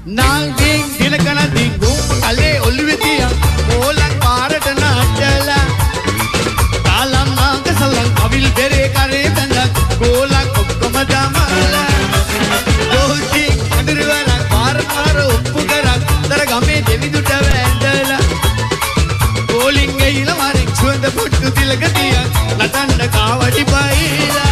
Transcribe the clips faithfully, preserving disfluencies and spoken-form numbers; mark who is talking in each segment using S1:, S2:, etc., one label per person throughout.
S1: Nanging dilakana dingu ale olvitiya molan parat naatala talam naga salang avil bere kare tanga gola kokkoma damala dohi adirwala par par oppu karak tara game deviduta vandala golinga ila mare chuanda pottu tilakatiya natanna kawadi paila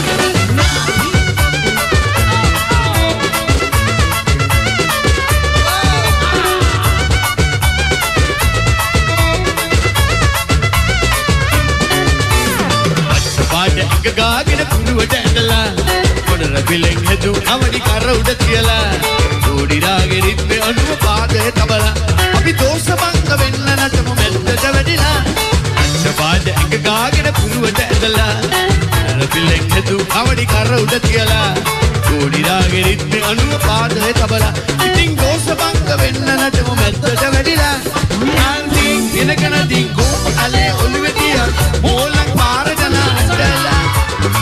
S1: ගාගෙන කුණුවට ඇඳලා පොඩර පිලෙන් හැදු අවඩි කර උඩ තියලා ජෝඩි රාගේ රිද්මේ අනුව පාදේ තබලා අපි දෝෂ බංග වෙන්න නැතම මෙත්තට වැඩිලා අච්ච පාද එක ගාගෙන කුණුවට ඇඳලා පොඩර පිලෙන් හැදු අවඩි කර උඩ තියලා ජෝඩි රාගේ රිද්මේ අනුව පාදේ තබලා ඉතින් දෝෂ බංග වෙන්න නැතම මෙත්තට වැඩිලා නාන්දී ඉනකන දිග්ගෝ අලේ ඔළුවේ තියා මෝලක් පාරට නාටලා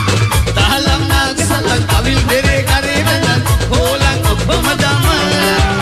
S1: Tahalam naga salang avil bere kare dangan holang obbama damala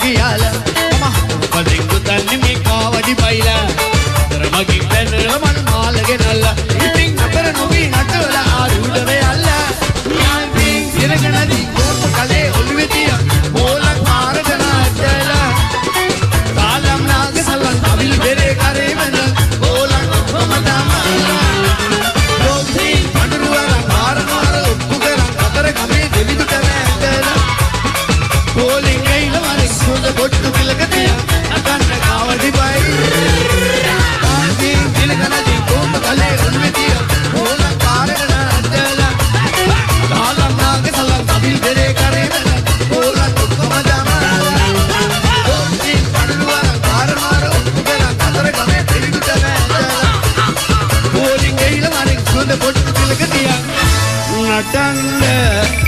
S1: ගියාලා මම පදිංගු තන්නේ මේ කාවඩි බයිලා මගින් පැනලා මන් මාල ගෙනල්ලා ඉතින් අතර නොවි නටවලා ආරුඩ වෙයල්ලා යාන්තින් ඉරගෙනදී කොප්ප කලේ ඔළුවේ තියා බෝලක් මාරගෙන ඇදලා තාලම් නාග සලන් අවිල් බෙරේ කරේ වෙන බෝලක් මම තමලා රෝසි පඳුරුවර මාරනවර ඔප්පු කරන් අතර ගමේ දෙවිදුට වැදලා බෝලින් ගයිලා මරි සුඳ කොට්ටු පිලක තියා අතන්න කාවඩි බයි Natanga